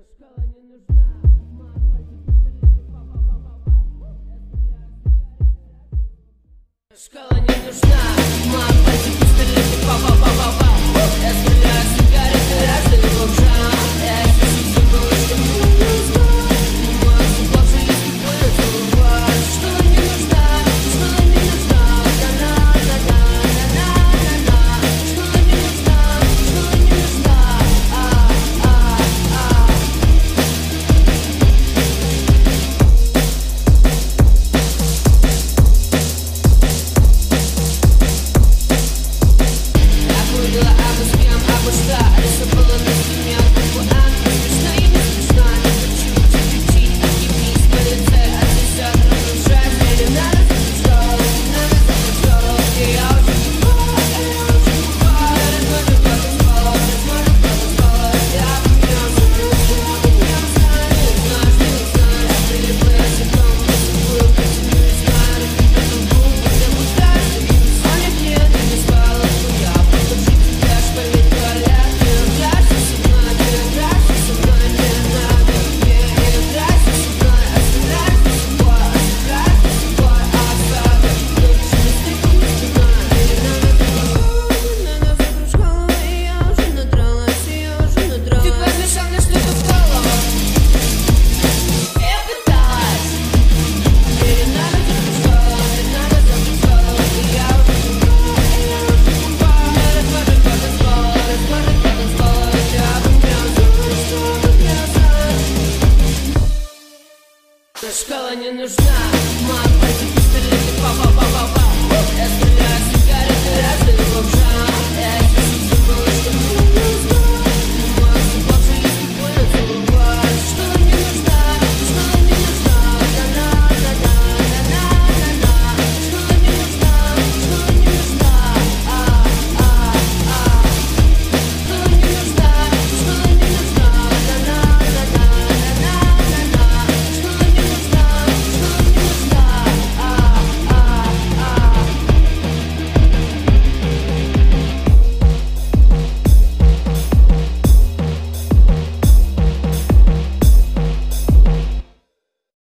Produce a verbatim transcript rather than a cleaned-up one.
Школа не нужна. Школа не нужна. Мапайте пистолеты, па-па-па-па-па. Я стреляю сигареты, разные бомжа. Я ищу символы, что мне нужно. Мой футбол же есть любой целовать. Школа не нужна, школа не нужна. На-на-на-на-на-на-на-на. Школа не нужна, школа не нужна. А-а-а. Была абы с кем, абы что. Рисовала на стене букву А. Смешно и не смешно. Не хочу чуть-чуть отъебись по лице. Отнесет разрушать. Или надо закрыть школу, надо закрыть школу. И я уже не буду, я уже не буду. Размажу кто-то спала, размажу кто-то спала. Я бы не узнаю, я бы не узнаю. Не узнаешь, не узнаешь. Прилипла я сидром, посыпаю, потяну и знаю. Эту губу я пускаю, что не сонет, нет, я не спала. Я буду жить. Школа не нужна. Мапайте пистолеты, па-па-па.